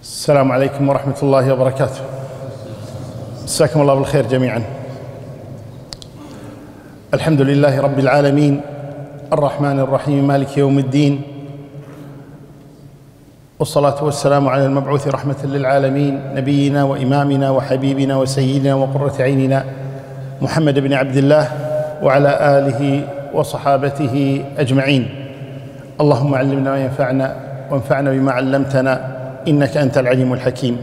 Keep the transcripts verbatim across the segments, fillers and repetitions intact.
السلام عليكم ورحمة الله وبركاته. مساكم الله بالخير جميعا. الحمد لله رب العالمين الرحمن الرحيم مالك يوم الدين، والصلاة والسلام على المبعوث رحمة للعالمين نبينا وإمامنا وحبيبنا وسيدنا وقرة عيننا محمد بن عبد الله وعلى آله وصحابته أجمعين. اللهم علمنا ما ينفعنا وانفعنا بما علمتنا إنك أنت العليم الحكيم.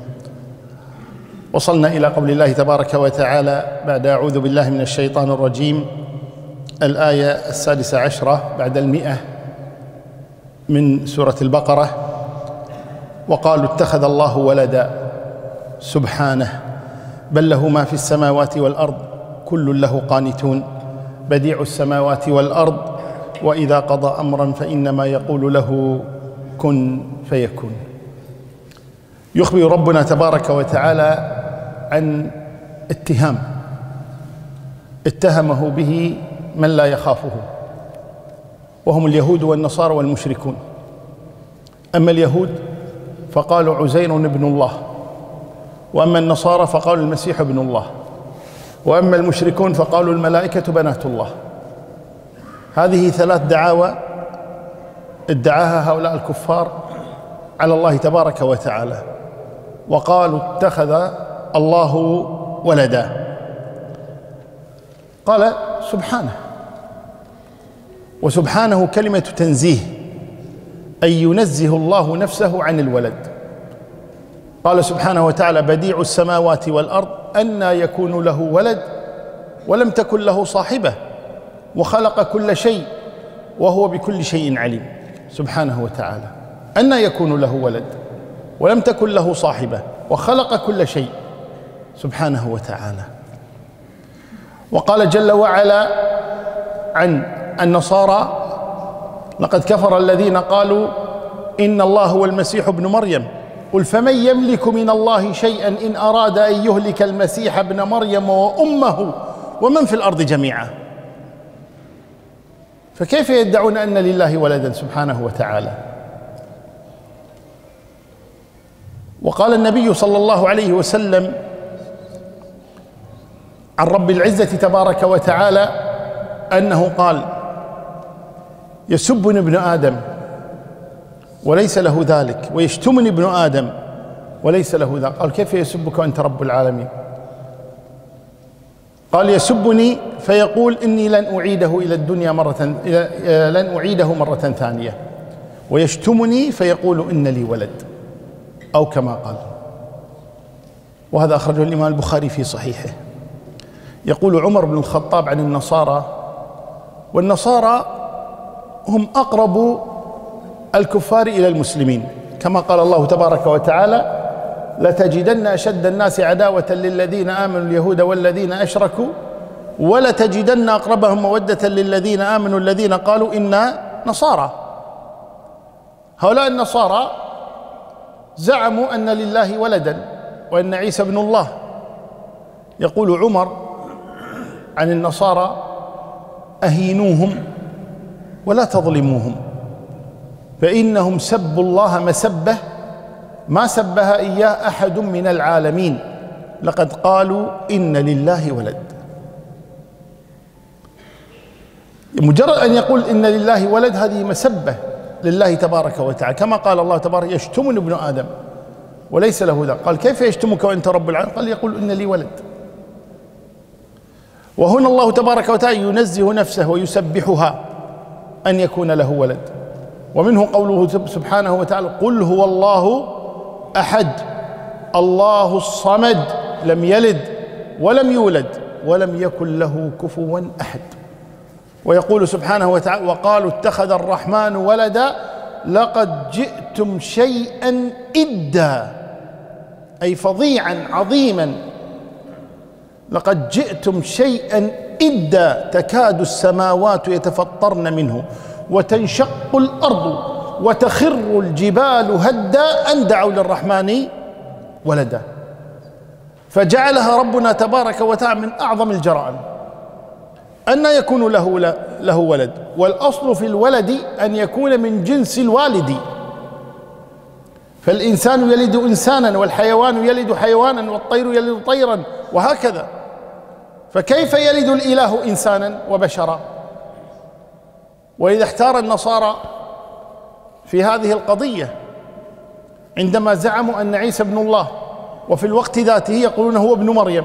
وصلنا إلى قول الله تبارك وتعالى بعد أعوذ بالله من الشيطان الرجيم، الآية السادسة عشرة بعد المئة من سورة البقرة: وقالوا اتخذ الله ولدا سبحانه بل له ما في السماوات والأرض كل له قانتون بديع السماوات والأرض وإذا قضى أمرا فإنما يقول له كن فيكون. يخبر ربنا تبارك وتعالى عن اتهام اتهمه به من لا يخافه، وهم اليهود والنصارى والمشركون. أما اليهود فقالوا عزير ابن الله، وأما النصارى فقالوا المسيح ابن الله، وأما المشركون فقالوا الملائكة بنات الله. هذه ثلاث دعاوى ادعاها هؤلاء الكفار على الله تبارك وتعالى، وقالوا اتخذ الله ولدا. قال سبحانه، وسبحانه كلمة تنزيه، أي ينزه الله نفسه عن الولد. قال سبحانه وتعالى: بديع السماوات والأرض أنى يكون له ولد ولم تكن له صاحبة وخلق كل شيء وهو بكل شيء عليم. سبحانه وتعالى أنى يكون له ولد ولم تكن له صاحبة وخلق كل شيء سبحانه وتعالى. وقال جل وعلا عن النصارى: لقد كفر الذين قالوا إن الله هو المسيح ابن مريم قل فمن يملك من الله شيئا إن أراد أن يهلك المسيح ابن مريم وأمه ومن في الأرض جميعا. فكيف يدعون أن لله ولدا سبحانه وتعالى؟ وقال النبي صلى الله عليه وسلم عن رب العزة تبارك وتعالى أنه قال: يسبني ابن آدم وليس له ذلك ويشتمني ابن آدم وليس له ذلك. قال: كيف يسبك وأنت رب العالمين؟ قال: يسبني فيقول إني لن أعيده إلى الدنيا مرة لن أعيده مرة ثانية، ويشتمني فيقول إن لي ولد، أو كما قال. وهذا أخرجه الإمام البخاري في صحيحه. يقول عمر بن الخطاب عن النصارى، والنصارى هم أقرب الكفار إلى المسلمين، كما قال الله تبارك وتعالى: لتجدن أشد الناس عداوة للذين آمنوا اليهود والذين أشركوا ولتجدن أقربهم مودة للذين آمنوا الذين قالوا إنا نصارى. هؤلاء النصارى زعموا أن لله ولدا وأن عيسى ابن الله. يقول عمر عن النصارى: أهينوهم ولا تظلموهم، فإنهم سبوا الله مسبة ما سبها إياه أحد من العالمين، لقد قالوا إن لله ولد. مجرد أن يقول إن لله ولد هذه مسبة لله تبارك وتعالى، كما قال الله تبارك: يشتمني ابن آدم وليس له ذلك. قال: كيف يشتمك وأنت رب العالمين؟ قال: يقول إن لي ولد. وهنا الله تبارك وتعالى ينزه نفسه ويسبحها أن يكون له ولد. ومنه قوله سبحانه وتعالى: قل هو الله أحد الله الصمد لم يلد ولم يولد ولم يكن له كفوا أحد. ويقول سبحانه وتعالى: وقالوا اتخذ الرحمن ولدا لقد جئتم شيئا إدا، أي فظيعا عظيما. لقد جئتم شيئا إدا تكاد السماوات يتفطرن منه وتنشق الأرض وتخر الجبال هدا أن دعوا للرحمن ولدا. فجعلها ربنا تبارك وتعالى من أعظم الجرائم أن يكون له له ولد، والأصل في الولد أن يكون من جنس الوالد، فالإنسان يلد إنسانا، والحيوان يلد حيوانا، والطير يلد طيرا، وهكذا. فكيف يلد الإله إنسانا وبشرا؟ وإذا احتار النصارى في هذه القضية عندما زعموا أن عيسى ابن الله، وفي الوقت ذاته يقولون هو ابن مريم،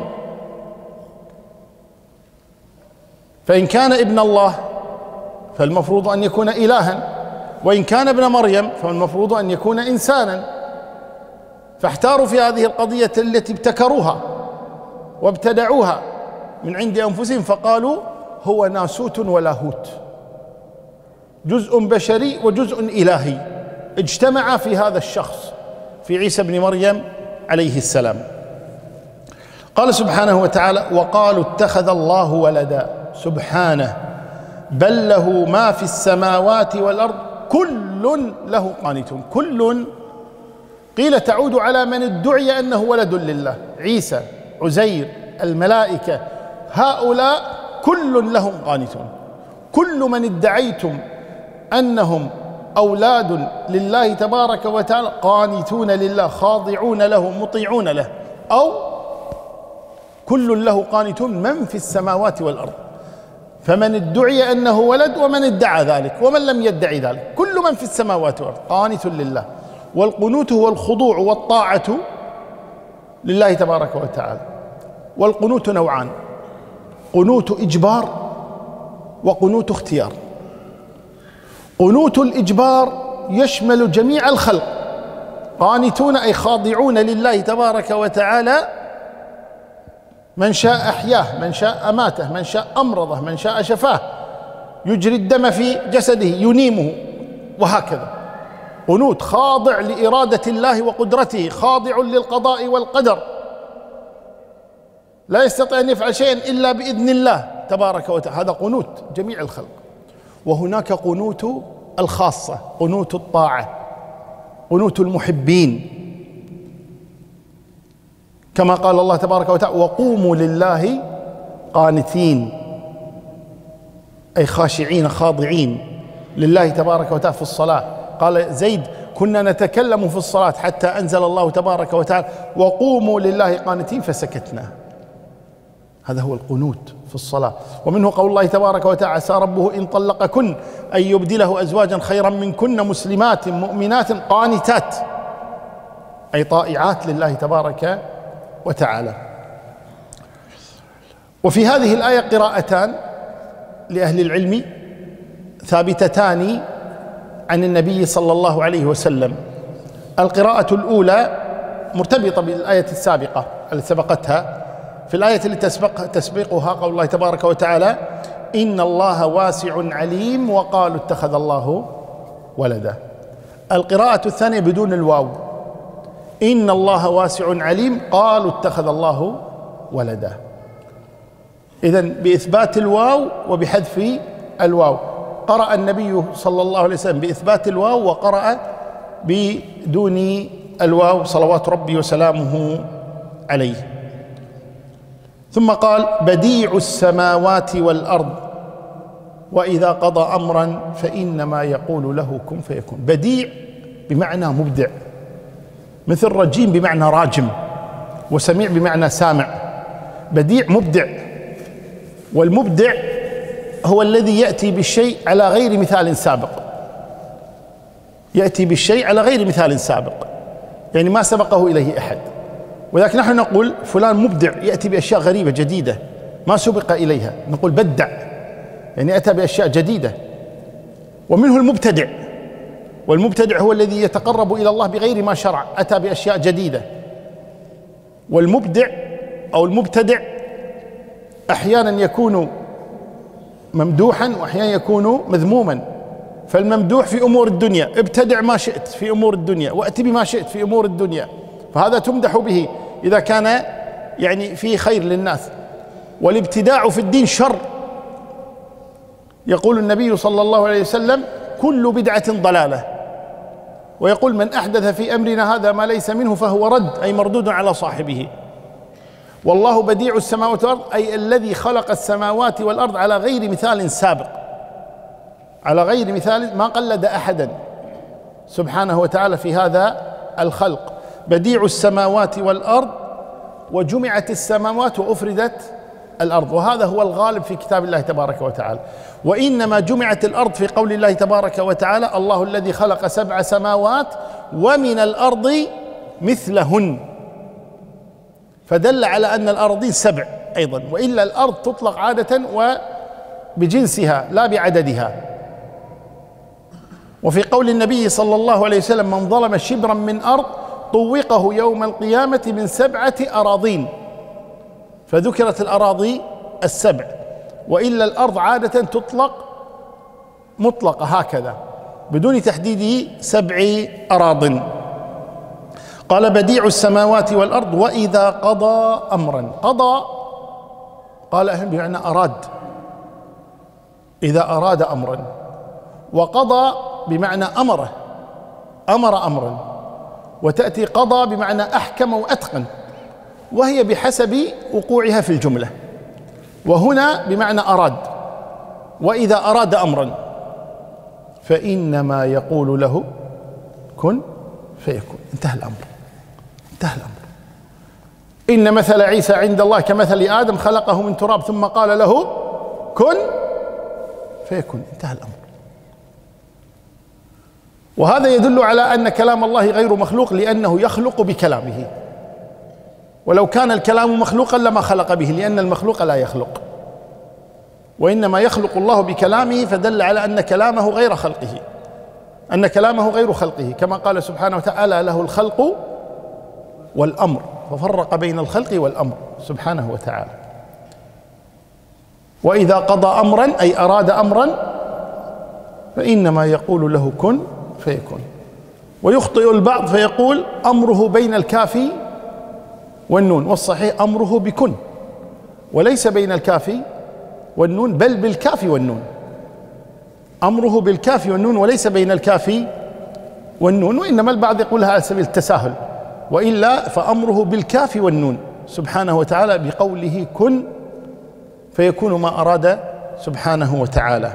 فإن كان ابن الله فالمفروض أن يكون إلها، وإن كان ابن مريم فالمفروض أن يكون إنسانا. فاحتاروا في هذه القضية التي ابتكروها وابتدعوها من عند أنفسهم، فقالوا هو ناسوت ولاهوت، جزء بشري وجزء إلهي اجتمع في هذا الشخص، في عيسى ابن مريم عليه السلام. قال سبحانه وتعالى: وقالوا اتخذ الله ولدا، سبحانه، بل له ما في السماوات والأرض كل له قانتون. كل قيل تعود على من ادعي أنه ولد لله، عيسى، عزير، الملائكة، هؤلاء كل لهم قانتون. كل من ادعيتم أنهم أولاد لله تبارك وتعالى قانتون لله، خاضعون له، مطيعون له، أو كل له قانتون من في السماوات والأرض. فمن ادعي أنه ولد ومن ادعى ذلك ومن لم يدعي ذلك، كل من في السماوات والأرض قانت لله. والقنوت هو الخضوع والطاعة لله تبارك وتعالى. والقنوت نوعان: قنوت إجبار وقنوت اختيار. قنوت الإجبار يشمل جميع الخلق، قانتون أي خاضعون لله تبارك وتعالى، من شاء أحياه، من شاء أماته، من شاء أمرضه، من شاء شفاه، يجري الدم في جسده، ينيمه، وهكذا. قنوت خاضع لإرادة الله وقدرته، خاضع للقضاء والقدر، لا يستطيع أن يفعل شيئا إلا بإذن الله تبارك وتعالى. هذا قنوت جميع الخلق. وهناك قنوت الخاصة، قنوت الطاعة، قنوت المحبين، كما قال الله تبارك وتعالى: وقوموا لله قانتين، أي خاشعين خاضعين لله تبارك وتعالى في الصلاة. قال زيد: كنا نتكلم في الصلاة حتى أنزل الله تبارك وتعالى: وقوموا لله قانتين، فسكتنا. هذا هو القنوت في الصلاة. ومنه قول الله تبارك وتعالى: عسى ربه إن طلقكن أن يبدله أزواجا خيرا منكن مسلمات مؤمنات قانتات، أي طائعات لله تبارك وتعالى. وفي هذه الآية قراءتان لأهل العلم ثابتتان عن النبي صلى الله عليه وسلم. القراءة الأولى مرتبطة بالآية السابقة التي سبقتها. في الآية التي تسبق تسبقها قول الله تبارك وتعالى: إن الله واسع عليم، وقالوا اتخذ الله ولدا. القراءة الثانية بدون الواو: إن الله واسع عليم، قالوا اتخذ الله ولدا. إذن بإثبات الواو وبحذف الواو. قرأ النبي صلى الله عليه وسلم بإثبات الواو، وقرأ بدون الواو صلوات ربي وسلامه عليه. ثم قال: بديع السماوات والأرض، وإذا قضى أمرا فإنما يقول له كن فيكون. بديع بمعنى مبدع، مثل رجيم بمعنى راجم، وسميع بمعنى سامع. بديع مبدع، والمبدع هو الذي يأتي بالشيء على غير مثال سابق، يأتي بالشيء على غير مثال سابق، يعني ما سبقه إليه أحد. ولكن نحن نقول فلان مبدع، يأتي بأشياء غريبة جديدة ما سبق إليها، نقول بدع، يعني أتى بأشياء جديدة. ومنه المبتدع، والمبتدع هو الذي يتقرب إلى الله بغير ما شرع، أتى بأشياء جديدة. والمبدع أو المبتدع أحيانا يكون ممدوحا وأحيانا يكون مذموما. فالممدوح في أمور الدنيا: ابتدع ما شئت في أمور الدنيا، وأتي بما شئت في أمور الدنيا، فهذا تمدح به إذا كان يعني فيه خير للناس. والابتداع في الدين شر. يقول النبي صلى الله عليه وسلم: كل بدعة ضلالة. ويقول: من أحدث في أمرنا هذا ما ليس منه فهو رد، أي مردود على صاحبه. والله بديع السماوات والأرض، أي الذي خلق السماوات والأرض على غير مثال سابق، على غير مثال، ما قلد أحدا سبحانه وتعالى في هذا الخلق بديع السماوات والأرض، وجمعت السماوات وأفردت الأرض، وهذا هو الغالب في كتاب الله تبارك وتعالى. وإنما جمعت الأرض في قول الله تبارك وتعالى: الله الذي خلق سبع سماوات ومن الأرض مثلهن، فدل على أن الأراضين سبع أيضا، وإلا الأرض تطلق عادة وبجنسها لا بعددها. وفي قول النبي صلى الله عليه وسلم: من ظلم شبرا من أرض طوقه يوم القيامة من سبعة أراضين، فذكرت الأراضي السبع، وإلا الأرض عادة تطلق مطلقة هكذا بدون تحديد سبع أراضٍ. قال: بديع السماوات والأرض وإذا قضى أمرا. قضى قال أهل بمعنى أراد، إذا أراد أمرا، وقضى بمعنى أمره، أمر أمرا، وتأتي قضى بمعنى أحكم وأتقن، وهي بحسب وقوعها في الجملة. وهنا بمعنى أراد، وإذا أراد أمرا فإنما يقول له كن فيكون، انتهى الأمر، انتهى الأمر. إن مثل عيسى عند الله كمثل آدم خلقه من تراب ثم قال له كن فيكون، انتهى الأمر. وهذا يدل على أن كلام الله غير مخلوق، لأنه يخلق بكلامه، ولو كان الكلام مخلوقا لما خلق به، لأن المخلوق لا يخلق، وإنما يخلق الله بكلامه، فدل على أن كلامه غير خلقه، أن كلامه غير خلقه، كما قال سبحانه وتعالى: له الخلق والأمر، ففرق بين الخلق والأمر سبحانه وتعالى. وإذا قضى أمرا أي أراد أمرا فإنما يقول له كن فيكون. ويخطئ البعض فيقول أمره بين الكاف والنون، والصحيح أمره بكن، وليس بين الكاف والنون، بل بالكاف والنون، أمره بالكاف والنون وليس بين الكاف والنون، وإنما البعض يقولها على سبيل التساهل، وإلا فأمره بالكاف والنون سبحانه وتعالى بقوله كن فيكون ما أراد سبحانه وتعالى.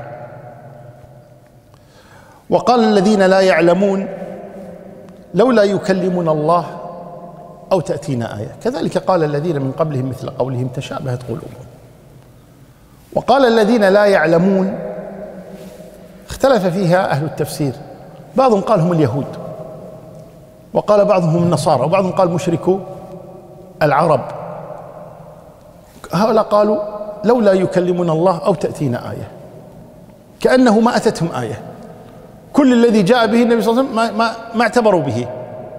وقال الذين لا يعلمون لولا يكلمنا الله أو تأتينا آية، كذلك قال الذين من قبلهم مثل قولهم تشابهت قلوبهم. وقال الذين لا يعلمون اختلف فيها أهل التفسير، بعضهم قال هم اليهود، وقال بعضهم هم النصارى، وبعضهم قال مشركو العرب. هؤلاء قالوا لولا يكلمنا الله أو تأتينا آية، كأنه ما أتتهم آية، كل الذي جاء به النبي صلى الله عليه وسلم ما, ما, ما اعتبروا به.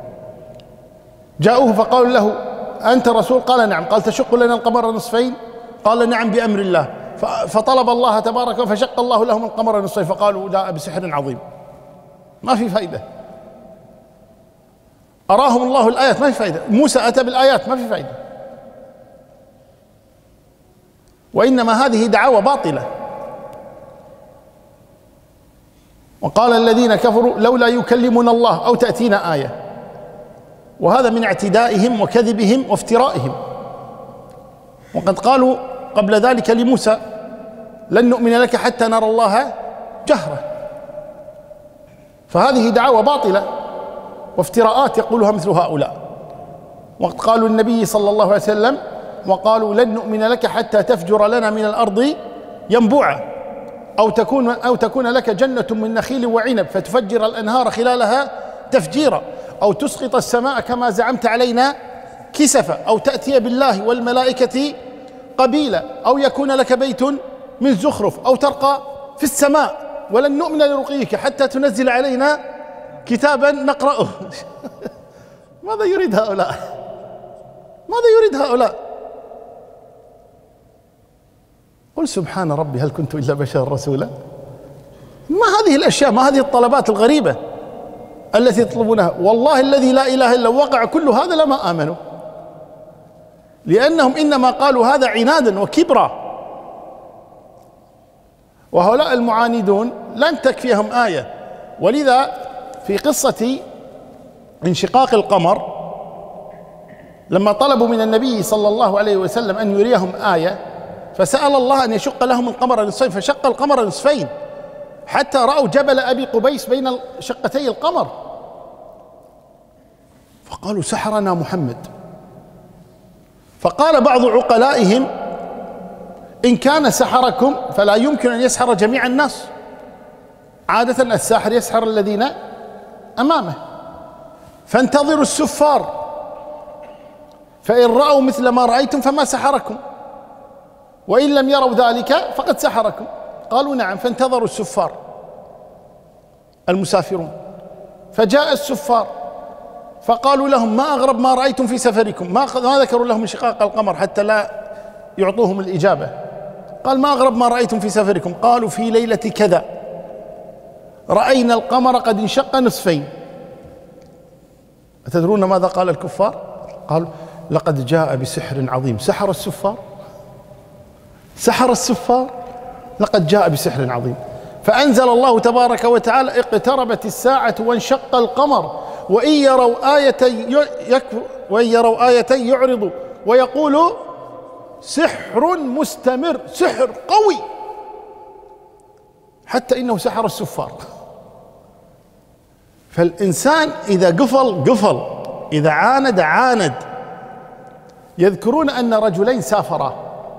جاءوه فقالوا له أنت رسول؟ قال نعم. قال تشق لنا القمر نصفين؟ قال نعم بأمر الله. فطلب الله تبارك فشق الله لهم القمر نصفين، فقالوا لا بسحر عظيم. ما في فائدة. أراهم الله الآيات، ما في فائدة. موسى أتى بالآيات، ما في فائدة. وإنما هذه دعاوى باطلة. وقال الذين كفروا لولا يكلمنا الله أو تأتينا آية، وهذا من اعتدائهم وكذبهم وافترائهم. وقد قالوا قبل ذلك لموسى لن نؤمن لك حتى نرى الله جهرة، فهذه دعاوى باطلة وافتراءات يقولها مثل هؤلاء. وقد قالوا النبي صلى الله عليه وسلم وقالوا لن نؤمن لك حتى تفجر لنا من الأرض ينبوعا أو تكون أو تكون لك جنة من نخيل وعنب فتفجر الأنهار خلالها تفجيرا أو تسقط السماء كما زعمت علينا كسفا أو تأتي بالله والملائكة قبيلا أو يكون لك بيت من زخرف أو ترقى في السماء ولن نؤمن لرقيك حتى تنزل علينا كتابا نقرأه. ماذا يريد هؤلاء؟ ماذا يريد هؤلاء؟ قل سبحان ربي هل كنت إلا بشرا رسولا. ما هذه الأشياء، ما هذه الطلبات الغريبة التي يطلبونها؟ والله الذي لا إله إلا وقع كل هذا لما آمنوا، لأنهم إنما قالوا هذا عنادا وكبرا. وهؤلاء المعاندون لن تكفيهم آية. ولذا في قصة انشقاق القمر لما طلبوا من النبي صلى الله عليه وسلم أن يريهم آية، فسأل الله أن يشق لهم القمر نصفين، فشق القمر نصفين حتى رأوا جبل أبي قبيس بين شقتي القمر. فقالوا سحرنا محمد. فقال بعض عقلائهم إن كان سحركم فلا يمكن أن يسحر جميع الناس، عادة الساحر يسحر الذين أمامه، فانتظروا السفار فإن رأوا مثل ما رأيتم فما سحركم، وإن لم يروا ذلك فقد سحركم. قالوا نعم، فانتظروا السفار المسافرون، فجاء السفار فقالوا لهم ما أغرب ما رأيتم في سفركم، ما ما ذكروا لهم انشقاق القمر حتى لا يعطوهم الإجابة. قال ما أغرب ما رأيتم في سفركم؟ قالوا في ليلة كذا رأينا القمر قد انشق نصفين. أتدرون ماذا قال الكفار؟ قالوا لقد جاء بسحر عظيم. سحر السفار، سحر السفار، لقد جاء بسحر عظيم. فأنزل الله تبارك وتعالى اقتربت الساعة وانشق القمر وإن يروا آية يكفر وإن يروا آية يعرضوا ويقولوا سحر مستمر، سحر قوي، حتى إنه سحر السفار. فالإنسان إذا قفل قفل، إذا عاند عاند. يذكرون أن رجلين سافرا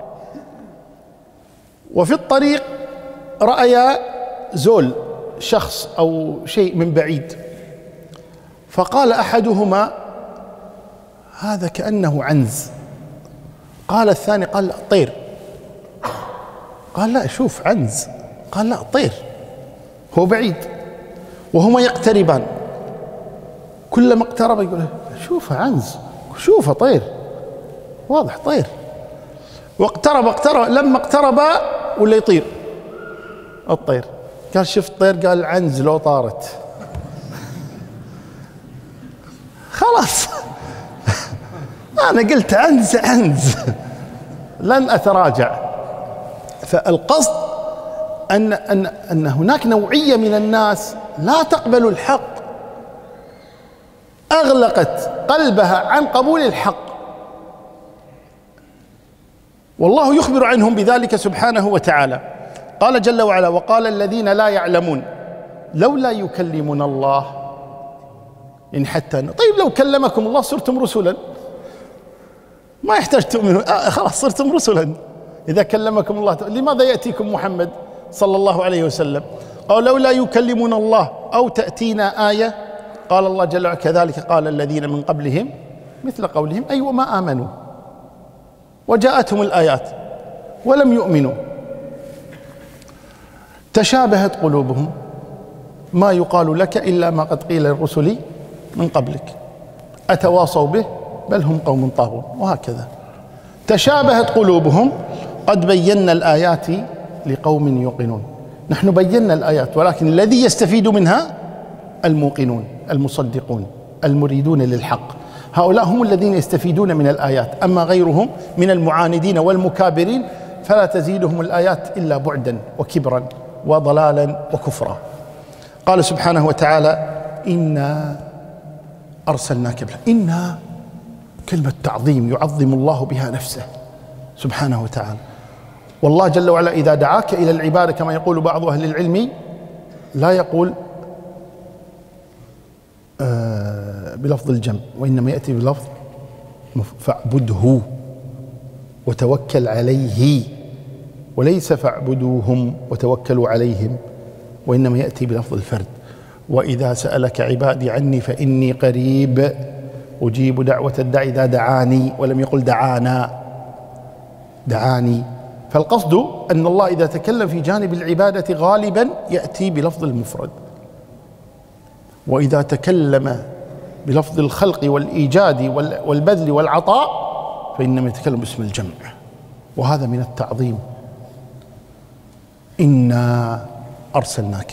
وفي الطريق رأيا زول، شخص أو شيء من بعيد، فقال أحدهما هذا كأنه عنز، قال الثاني قال لا طير، قال لا شوف عنز، قال لا طير، هو بعيد. وهما يقتربان، كلما اقترب يقول شوف عنز، شوف طير، واضح طير. واقترب اقترب لما اقترب ولا يطير الطير. قال شفت طير؟ قال عنز لو طارت خلاص أنا قلت عنز عنز لن أتراجع. فالقصد أن أن أن هناك نوعية من الناس لا تقبل الحق، أغلقت قلبها عن قبول الحق، والله يخبر عنهم بذلك سبحانه وتعالى. قال جل وعلا وقال الذين لا يعلمون لولا يكلمنا الله إن حتى. طيب لو كلمكم الله صرتم رسلا، ما يحتاج تؤمنوا، آه خلاص صرتم رسلا. إذا كلمكم الله لماذا يأتيكم محمد صلى الله عليه وسلم؟ قال لولا يكلمنا الله أو تأتينا آية. قال الله جل وعلا كذلك قال الذين من قبلهم مثل قولهم أي أيوة وما آمنوا وجاءتهم الآيات ولم يؤمنوا، تشابهت قلوبهم، ما يقال لك إلا ما قد قيل للرسل من قبلك أتواصوا به بل هم قوم طاغون. وهكذا تشابهت قلوبهم قد بينا الآيات لقوم يوقنون. نحن بينا الآيات، ولكن الذي يستفيد منها الموقنون المصدقون المريدون للحق، هؤلاء هم الذين يستفيدون من الآيات. أما غيرهم من المعاندين والمكابرين فلا تزيدهم الآيات إلا بعدا وكبرا وضلالا وكفرا. قال سبحانه وتعالى إنا أرسلناك بالحق. إنا كلمة تعظيم يعظم الله بها نفسه سبحانه وتعالى. والله جل وعلا إذا دعاك إلى العبادة كما يقول بعض أهل العلم لا يقول آه بلفظ الجمع، وإنما يأتي بلفظ فاعبده وتوكل عليه، وليس فاعبدوهم وتوكلوا عليهم، وإنما يأتي بلفظ الفرد. وإذا سألك عبادي عني فإني قريب أجيب دعوة الداعي إذا دعاني، ولم يقل دعانا، دعاني. فالقصد أن الله إذا تكلم في جانب العبادة غالبا يأتي بلفظ المفرد، وإذا تكلم بلفظ الخلق والإيجاد والبذل والعطاء فإنما يتكلم باسم الجمع، وهذا من التعظيم. إنا أرسلناك،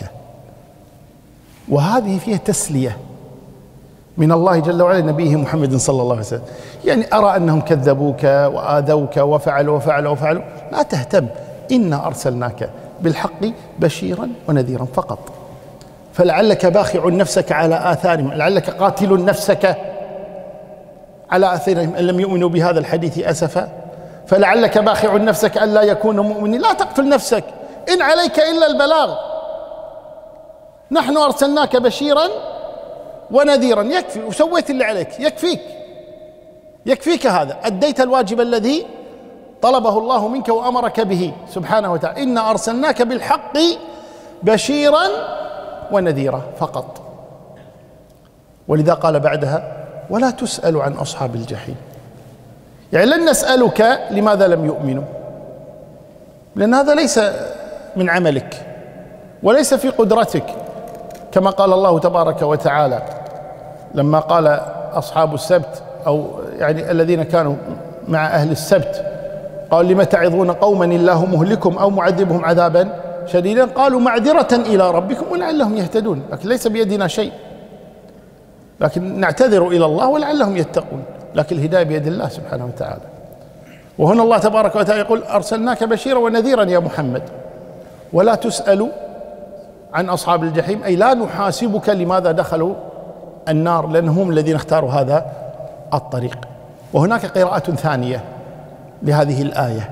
وهذه فيها تسلية من الله جل وعلا نبيه محمد صلى الله عليه وسلم. يعني أرى أنهم كذبوك وآذوك وفعلوا وفعلوا وفعلوا، لا تهتم، إنا أرسلناك بالحق بشيرا ونذيرا فقط. فلعلك باخع نفسك على آثارهم، لعلك قاتل نفسك على آثارهم إن لم يؤمنوا بهذا الحديث أسفا، فلعلك باخع نفسك ألا يكونوا مؤمنين. لا تقتل نفسك، إن عليك إلا البلاغ. نحن أرسلناك بشيرا ونذيرا، يكفي، وسويت اللي عليك، يكفيك يكفيك هذا، أديت الواجب الذي طلبه الله منك وأمرك به سبحانه وتعالى. إنا أرسلناك بالحق بشيرا ونذيرا فقط. ولذا قال بعدها ولا تسأل عن أصحاب الجحيم، يعني لن نسألك لماذا لم يؤمنوا، لأن هذا ليس من عملك وليس في قدرتك، كما قال الله تبارك وتعالى لما قال أصحاب السبت أو يعني الذين كانوا مع أهل السبت، قال لم تعظون قوما الله مهلكهم أو معذبهم عذابا شديدا، قالوا معذرة إلى ربكم ولعلهم يهتدون، لكن ليس بيدنا شيء، لكن نعتذر إلى الله ولعلهم يتقون، لكن الهداية بيد الله سبحانه وتعالى. وهنا الله تبارك وتعالى يقول أرسلناك بشيرا ونذيرا يا محمد، ولا تسأل عن أصحاب الجحيم، أي لا نحاسبك لماذا دخلوا النار، لأنهم الذين اختاروا هذا الطريق. وهناك قراءة ثانية لهذه الآية،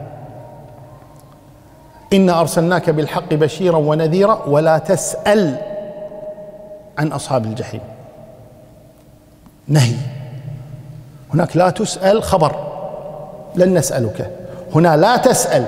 إنا أرسلناك بالحق بشيرا ونذيرا ولا تسأل عن أصحاب الجحيم، نهي. هناك لا تسأل خبر لن نسألك، هنا لا تسأل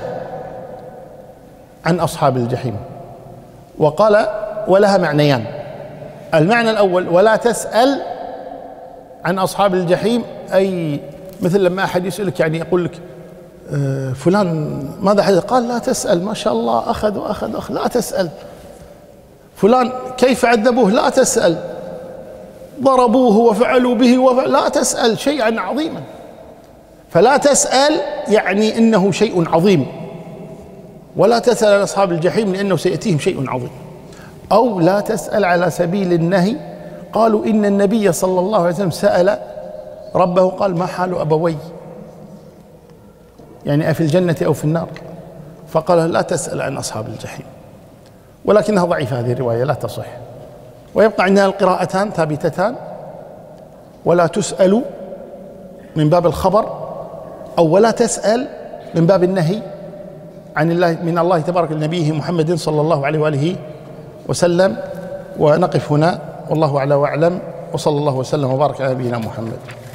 عن أصحاب الجحيم. وقال ولها معنيان، المعنى الأول ولا تسأل عن أصحاب الجحيم، أي مثل لما أحد يسألك يعني يقول لك آه فلان ماذا حدث، قال لا تسأل، ما شاء الله أخذ وأخذ أخذ، لا تسأل. فلان كيف عذبوه، لا تسأل. ضربوه وفعلوا به وفعل، لا تسأل شيئا عظيما. فلا تسأل يعني إنه شيء عظيم، ولا تسأل عن أصحاب الجحيم لأنه سيأتيهم شيء عظيم. أو لا تسأل على سبيل النهي، قالوا إن النبي صلى الله عليه وسلم سأل ربه قال ما حال أبوي، يعني أفي الجنة أو في النار، فقال لا تسأل عن أصحاب الجحيم، ولكنها ضعيفة هذه الرواية لا تصح. ويبقى عندنا القراءتان ثابتتان، ولا تسأل من باب الخبر، أو ولا تسأل من باب النهي عن الله من الله تبارك لنبيه محمد صلى الله عليه وآله وسلم. ونقف هنا والله أعلى وأعلم، وصلى الله وسلم وبارك على نبينا محمد.